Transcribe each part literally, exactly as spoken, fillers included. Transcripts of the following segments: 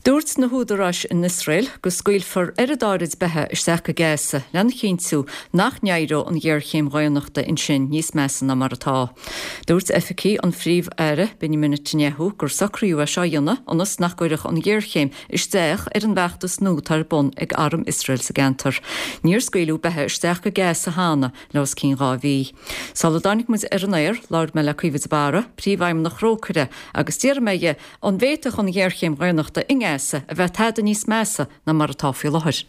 Dúirt na húdarráis in Israel go scaoil for aradárid bethe isteach go gáasa lean chéintú nach neadro an gghearchéim roiannachta in sin níos measa na mar atá. Dúirt F C an phríomh aire Benjamin Netanyahu gur sacrú a seoionna anas nach goireach an gghearchéim isteach ar an bheachtas nó tar bon ag arm Israel sa gantar. Níor scaoilú bethe isteach go gáasa hána leos cín rá bhí. Saladánig mu ar an air Lord me le cuimhid bara, príomhaim nach rócare agus tíar meige an bhéiteach an gghearchéim roiannachta inge a bheith teda níos measa na mar atá fiú láthir.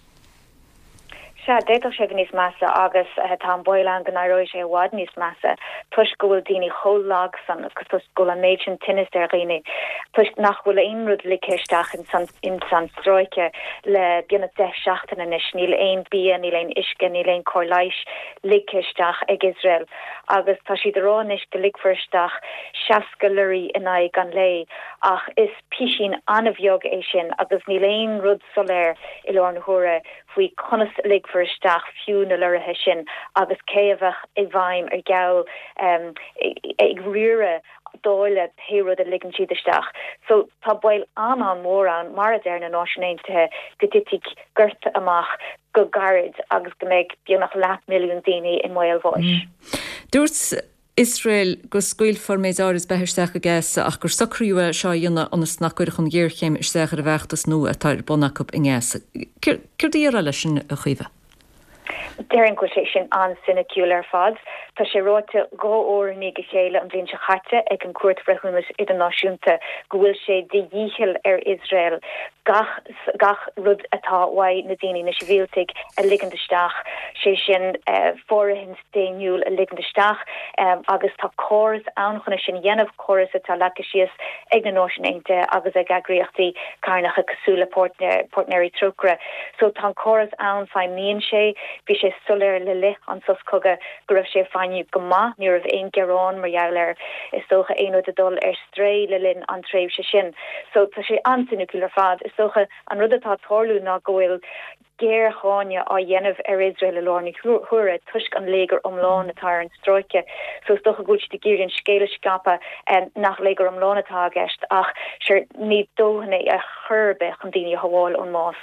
Se déach sé níos measa agus tá boileán gan aróid sé bhád níos measa tuis gohfuil daoine cholag san agus tuis gohfuil an méid sin tinnis ar riine tuis nach bhfuil aonrúd le céisteach in san in san stróice le bíanana de seachtain inis níl aon bia níl aon isce níl aon chorláis le céisteach ag Israel agus tá siad aránis go ligfirsteach seasca lurí in aghaidh gan lé ach is pisín anmheog é sin agus níl aon rud soléir i leor na húra faoi conas ligfirsteach fiú na luirithe sin agus céamhach i bhaim ar geall um, ag riire dóile péród a ligan siadisteach. So tá bail an an mór an mar a déir na náisiúnaithe go dtití gurt amach go garid agus go méid bíonach leat milliún daoine in Moel Voice. Mm. Dúirt Israel go scaoil for méid áras bethirsteach a gáasa ach gur sacrúa seo dionna anas nach cuireach an gghearchéim isteach ar a bheachtas nó a tar bonach in gáasa. Cur díar lei sin a chuomh? Dearing quotation an sinecúlar fads, tá sé ráte gá óirní go chéile an bhíonn se chaite ag an cuairt bhreithúnas idirnáisiúnta go bhfuil sé de dhíchiil ar Israel gach gach rud atá bhaid na daoine na sibhialtaigh a ligandisteach sé sin uh, fórithins déiniúil a ligandisteach um, agus tá córas ann chuna sin dhéanamh córas atá lecha síos ag na náisiúnaithe agus ag agríochtaí carnacha cosúla portnéirí trúcra. So tá córas ann feimníonn sé bhí sé soléir le lich an suscoga go raibh sé fáinniu go maith ní raibh aon gearán mar jaall is socha éonúd a dul ar stré le linn an tréimh se sin. So tá sé ansinúcular fad is socha an rud atá tórlú ná go bhfuil géir cháine á dhéanamh ar Israel lárni thuaire tuisc an légar omláin atá an stróice. So is docha gúid de géiríonn scéile scapa um, nach légar omláin atá gist ach seir ní dóhanna a churbe chun daoine hamháil ón más.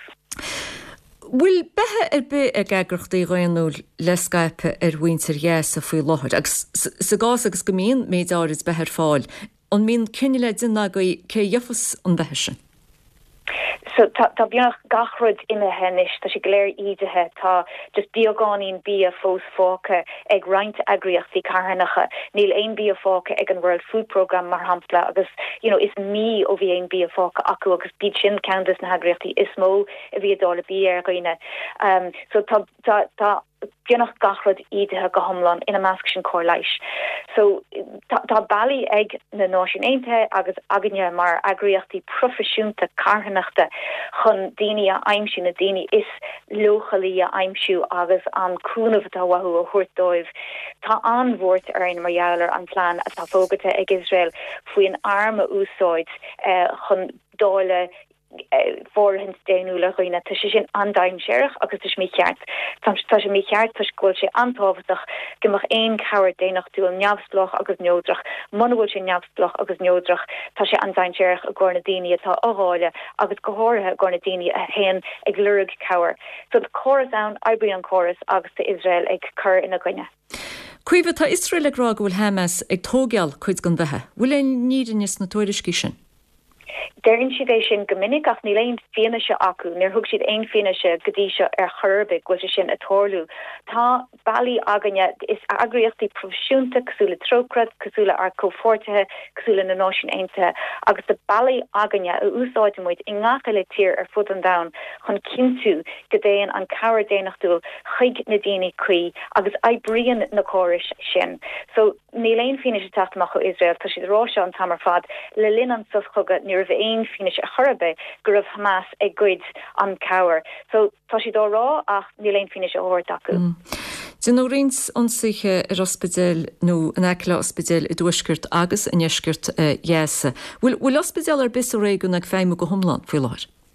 Bhfuil bethe ar be ag agrachtaí roianú le Skype ar bhaintear gheasa faoi láthir agus sa gás agus go míon méid áras bethir fáil an míon cinne le duna go cé dheofas an bhethe sin. So tá bíonach gachrod imethe nis tá sé léir ídethe tá just biogáín bí a fós fáca ag roinnt agriochtaí carhannacha níl aon bí a fáca ag an World Food Programme mar hampla agus you know, is mí ó bhí aon bí a fáca acu agus bí sin candas na agriochtaí is mó a bhí dála bí ar roiine. Um, so tá tá tá bíonach gachrod ídethe go homlan ina measc sin chorláis. So tá bailí ag na náisiúnaithe agus aganne mar agriochtaí profisiúnta carhannachta chun daoine a aimsiú na daoine is lochalí a aimsiú agus an cúnamh atá wathú a thuirtóibh. Tá anmhórt ar an margheallar an plán atá fógata ag Israel faoi an arma úsáid uh, chun dáile fórhins déanúla roiine tá sé sin andaim séireach agus is mí cheart. Tá sé mí cheart tá scoil sé antáhaach gomach éon cabhar déanaach dúil neamhsplach agus neodrach, manhfuil sé neamhsplach agus neodrach, tá sé andaim séireach a gcóir na daoine atá ágáile agus go háirithe gcóir na daoine a héan ag lurig cabhar. So the chorus ann aibrí an chorus agus tá Israel ag chur ina gcuine. Cuimh tá Israel ag rá go bhfuil Hamas ag tógeal chuid gan bhethe. Bhfuil é nídanis na tuairiscí sin? Deirn siad é sin gomininic ach ní léon féine se acu, níor thug siad aon féine se go dtí se ar churbe go sin a tórlú. Tá bailí aganne is agriochtaí profisiúnta cosúla trocrad, cosúla ar comfortathe, cosúla na náisiúnaithe, agus de bailí aganne a úsáid muid i ngach le tír ar fud an down chun cinú go déan an cabhar déanachtúil chuig na daoine chuí agus aibríonn na córis sin. So ní léon féine se taachtamach ó Israel tá siad rá se an tamar fad le linn an suscoga ní raibh aon féine a churbe go raibh Hamas ag gcuid an cabhar. So tá siad ó rá ach ní léon féine a óirt acu. Mm. Den nó rins ansaithe ar ospidéal nó an eiceile ospidéal i dúiscirt agus in eiscirt gheasa. Bhfuil bhfuil ospidéal ar bis ó réigiún ag féimú go thomláin faoi láthir?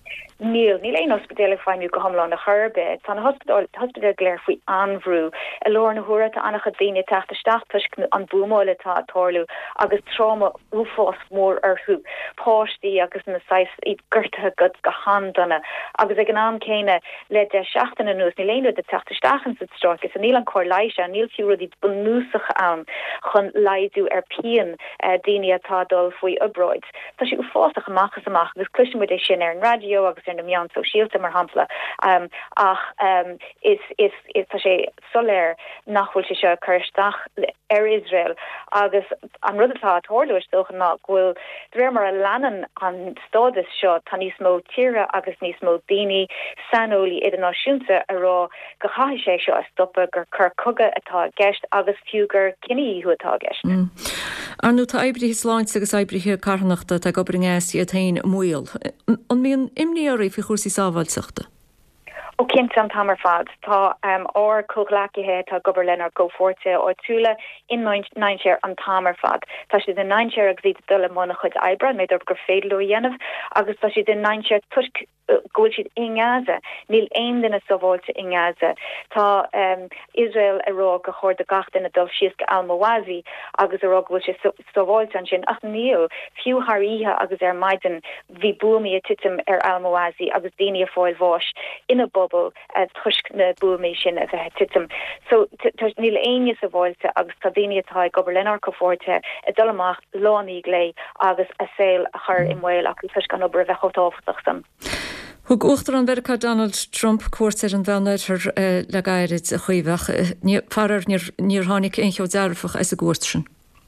Níl níl ein hospedal fáinú go hamlá na churbe tá hospital hospital léir faoi anhrú a lór na hura a annach daine teachta staachtas an búmáile tá tolú agus trauma úfás mór arthú páistí agus na sais í gurtathe god go handanna agus ag an am céine le de seachtainna nús ní léú de teachta stachan sa stroke is a níl an cór leiise níl fiúradí bunúsach an chun leidú ar pean daine atádul faoi abroid. Tá si úfásach amachchas amach agus cluisiú é sin ar an radio agus ar na meán so síalta mar hampla um, ach um, is is is tá sé soléir nachhfuil se seo chuirteach ar Israel agus an rudatá atórluis dóchan ná ghfuil dréir mar a leanan an stádas seo tá níos mó tíre agus níos mó daoine sanolí idirnáisiúnta a rá go chaithí sé seo a stoppa gur chur coga atá gceist agus fiúgur cinníú atá gceist. Mm. Ar nó tá eibrí sláint agus eibrithe carnachta tá go bringéí a tain múil. An míon imníorí fi chósaí sábhailteachta. O kint an tamar fad tá um, or coglacihe tá gobar lenar go forte ó túla in nine an tamar fad. Tá si den nine ag zí dul mna chud ebra méid op gur fédlo dhéanamh agus tá si den nine tusk goil siad ingáze níl ein den a sováilte ingáze. Tá um, Israel a rá go chóir de gatain a dul sios go Almawazi agus a rá goil se sováilte an sin ach níl fiú haíthe agus ar maidin hí bumi a titim ar Almawazi agus daine a fáil bháis ina bubble a tusk na bumi sin a bheit titim. So níl aine sa bháilte agus tá daine atá gobar lenar go forte a dul amach láníí lei agus a saoil a chur in mhail ach tusk an obair a bheith chotáfatach sam. Thug uachtar an vercha Donald Trump cuairtear an bheanaidir uh, le gairid a chuomhach farar níor tháinig incheo dearfach as a gúirtrin.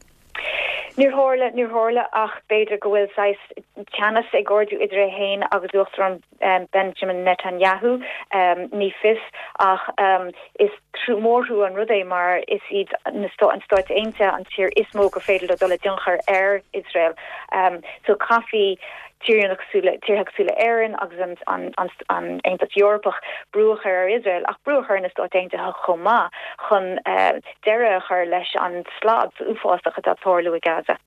Níor hála níor hála ach beidir go bhfuil sais teannas ag gordú idir a héin agus uachtar an um, Benjamin Netanyahu um, ní fis ach um, is trú mórthú an rudé mar is iad an stáit ainte an tír is mó go féidir le dola dionchar ar Israel. Um, so caí tíhagsúla éan agus an an an an Eintas Europach brúchar ar Israel ach brúchar na stáit ainte chomá chun uh, deire chur leis an sláb úfáach a tórlu i Gaza.